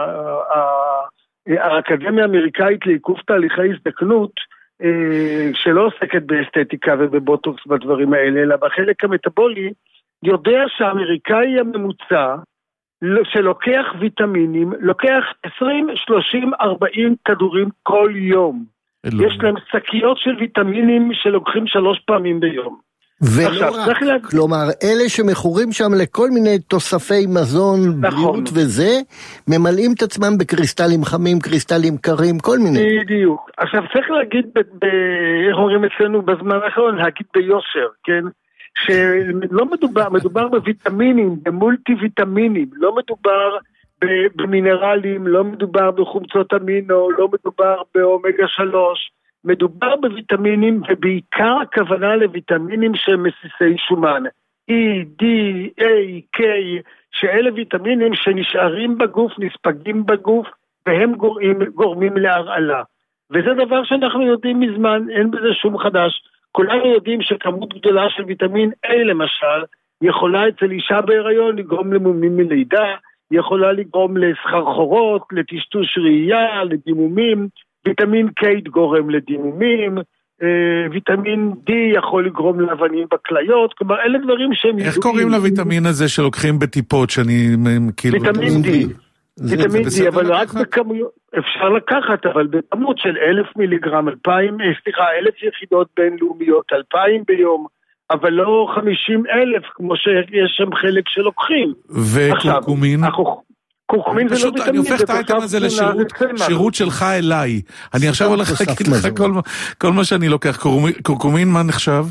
[SPEAKER 10] האקדמיה האמריקאית לעיכוב תהליכי הזדקנות, שלא עוסקת באסתטיקה ובבוטוקס בדברים האלה, אלא בחלק המטאבולי, יודע שהאמריקאי הממוצע שלוקח ויטמינים, לוקח 20, 30, 40 כדורים כל יום. יש להם שקיות של ויטמינים שלוקחים 3 פעמים ביום.
[SPEAKER 3] ולא רק, כלומר, אלה שמכורים שם לכל מיני תוספי מזון, בריאות וזה, ממלאים את עצמם בקריסטלים חמים, קריסטלים קרים, כל מיני.
[SPEAKER 10] בדיוק. עכשיו צריך להגיד, איך אומרים אצלנו בזמן האחרון, להגיד ביושר, כן? שלא מדובר בוויטמינים, במולטי ויטמינים, לא מדובר במינרלים, לא מדובר בחומצות אמינו, לא מדובר באומגה 3, מדובר בוויטמינים, ובעיקר הכוונה לוויטמינים שהם מסיסי שומן, E, D, A, K, שאלה ויטמינים שנשארים בגוף, נספגים בגוף, והם גורמים להרעלה. וזה דבר שאנחנו יודעים מזמן, אין בזה שום חדש. כולנו יודעים שכמות גדולה של ויטמין A למשל, יכולה אצל אישה בהיריון לגרום למומים מלידה, יכולה לגרום לסחרחורות, לטשטוש ראייה, לדימומים, ויטמין K גורם לדימומים, ויטמין D יכול לגרום לאבנים בכליות, כלומר אלה דברים שהם...
[SPEAKER 2] איך קוראים לוויטמין הזה שלוקחים בטיפות שאני...
[SPEAKER 10] ויטמין D. ויטמין D, אבל רק בכמויות, אפשר לקחת, אבל בכמות של 1,000 מיליגרם, 1,000 יחידות בינלאומיות, 2,000 ביום, אבל לא 50,000, כמו שיש שם חלק שלוקחים.
[SPEAKER 2] וקורקומין?
[SPEAKER 10] קורקומין זה לא ויטמין.
[SPEAKER 2] אני הופך את האייטם הזה לשירות שלך אליי. אני עכשיו הולך להגיד לך כל מה שאני לוקח. קורקומין, מה נחשב?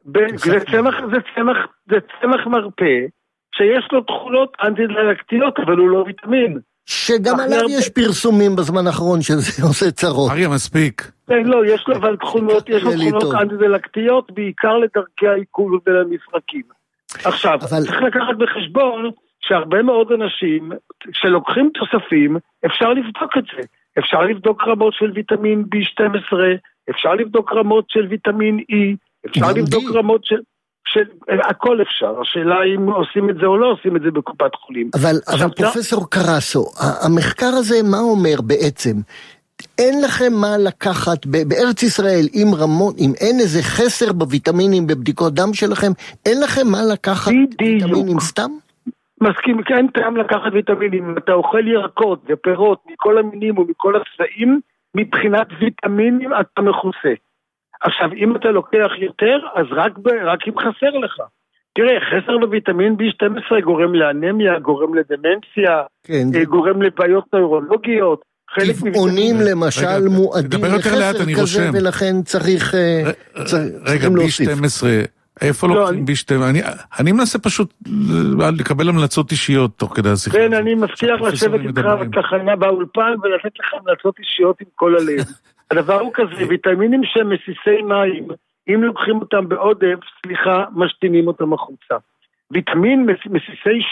[SPEAKER 10] זה צמח מרפא, שיש לו תכונות אנטי-דלקתיות, אבל הוא לא ויטמין.
[SPEAKER 3] שגם עליו יש פרסומים בזמן האחרון שזה עושה צרות.
[SPEAKER 2] אריה, מספיק.
[SPEAKER 10] לא, יש לו אבל תכונות אנטי-דלקתיות, בעיקר לדרכי העיכול ולמשחקים. עכשיו, צריך לקחת בחשבון שהרבה מאוד אנשים שלוקחים תוספים, אפשר לבדוק את זה. אפשר לבדוק רמות של ויטמין B12, אפשר לבדוק רמות של ויטמין E, אפשר לבדוק רמות של... הכל אפשר, השאלה אם עושים את זה או לא עושים את זה בקופת חולים.
[SPEAKER 3] אבל פרופסור קרסו, המחקר הזה מה אומר בעצם? אין לכם מה לקחת, בארץ ישראל, אם אין איזה חסר בוויטמינים בבדיקות דם שלכם, אין לכם מה לקחת ויטמינים סתם?
[SPEAKER 10] מסכים, כן, טעם לקחת ויטמינים. אתה אוכל ירקות ופירות מכל המינים ומכל הצבעים, מבחינת ויטמינים אתה מכוסה. עכשיו, אם אתה לוקח יותר, אז רק אם חסר לך. תראה, חסר בוויטמין B12 גורם לאנמיה, גורם לדמנציה, כן. גורם לבעיות נוירולוגיות.
[SPEAKER 3] טבעונים למשל מועדים לחסר כזה, ולכן צריך
[SPEAKER 2] B12, איפה לוקחים B12? אני מנסה פשוט לקבל המלצות אישיות תוך כדי השיחה.
[SPEAKER 10] כן, אני מבטיח לשבת איתך בתחנה באולפן ולתת לך המלצות אישיות עם כל הלב. הדבר הוא כזה, ויטמינים שהם מסיסי מים, אם לוקחים אותם בעודף, משתינים אותם החוצה. ויטמין מסיסי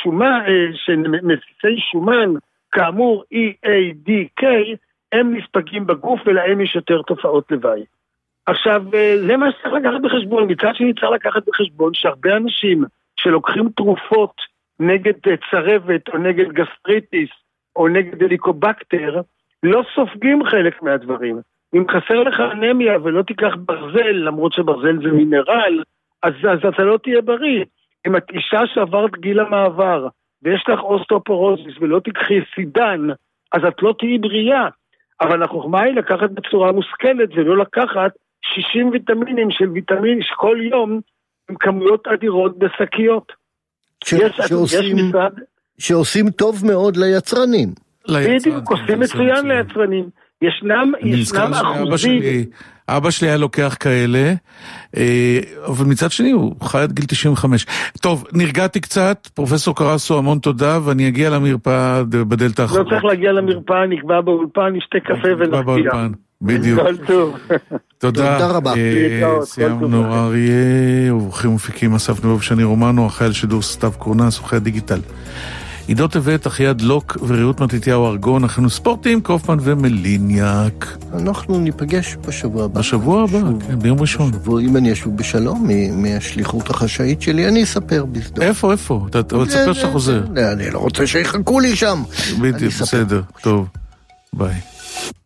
[SPEAKER 10] שומן, כאמור EADK, הם נספגים בגוף ולהם יש יותר תופעות לוואי. עכשיו, זה מה שצריך לקחת בחשבון. מצד שני צריך לקחת בחשבון שהרבה אנשים שלוקחים תרופות נגד צרבת או נגד גסטריטיס או נגד הליקובקטר, לא סופגים חלק מהדברים. אם חסר לך אנמיה ולא תיקח ברזל, למרות שברזל זה מינרל, אז אתה לא תהיה בריא. אם את אישה שעברת גיל המעבר ויש לך אוסטאופורוזיס ולא תיקחי סידן, אז את לא תהיי בריאה. אבל החוכמה היא לקחת בצורה מושכלת ולא לקחת 60 ויטמינים של ויטמין שכל יום עם כמויות אדירות בשקיות.
[SPEAKER 3] שעושים טוב מאוד ליצרנים.
[SPEAKER 10] בדיוק, עושים מצוין ליצרנים. ישנם אחוזים.
[SPEAKER 2] אבא שלי היה לוקח כאלה, אבל מצד שני הוא חי עד גיל 95. טוב, נרגעתי קצת, פרופסור קרסו, המון תודה, ואני אגיע למרפאה בדלת האחרונה.
[SPEAKER 10] לא צריך להגיע למרפאה, נקבע באולפן, נשתה קפה ונרגיע.
[SPEAKER 2] בדיוק. תודה רבה. סיימנו, אריה, וברוכים מפיקים, אסף נבוב, שני רומנו, החייל שידור סתיו קורנס, עורכי הדיגיטל. עידו טבת, אחיעד לוק ורעות מתתיהו ארגון, אנחנו ספורטים, קופמן ומליניאק.
[SPEAKER 3] אנחנו ניפגש בשבוע הבא.
[SPEAKER 2] בשבוע הבא, כן, ביום ראשון.
[SPEAKER 3] אם אני אשוב בשלום מהשליחות החשאית שלי, אני אספר בסדום.
[SPEAKER 2] איפה? אתה תספר שאתה חוזר.
[SPEAKER 3] אני לא רוצה שיחכו לי שם.
[SPEAKER 2] בדיוק, בסדר, טוב, ביי.